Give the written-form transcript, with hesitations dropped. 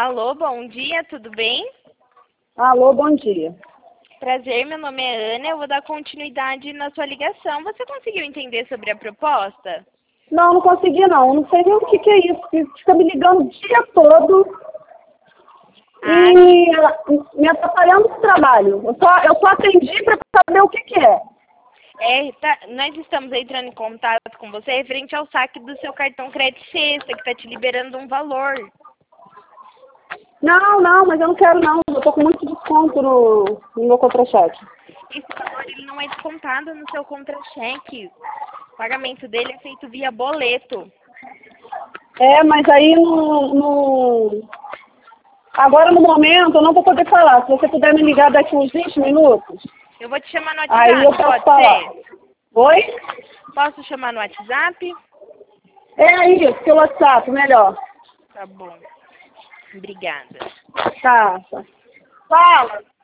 Alô, bom dia, tudo bem? Alô, bom dia. Prazer, meu nome é Ana, eu vou dar continuidade na sua ligação. Você conseguiu entender sobre a proposta? Não, não consegui não. Não sei nem o que é isso. Fica me ligando o dia todo e me atrapalhando no trabalho. Eu só atendi para saber o que é. Nós estamos entrando em contato com você referente ao saque do seu cartão crédito sexta, que está te liberando um valor. Não, mas eu não quero não. Eu tô com muito desconto no meu contra-cheque. Esse valor ele não é descontado no seu contra-cheque. O pagamento dele é feito via boleto. Mas aí agora no momento eu não vou poder falar. Se você puder me ligar daqui uns 20 minutos, Eu vou te chamar no aí eu WhatsApp, posso pode falar. ser? Oi? Posso chamar no WhatsApp? É isso, pelo WhatsApp, melhor. Tá bom. Obrigada. Tá. Fala.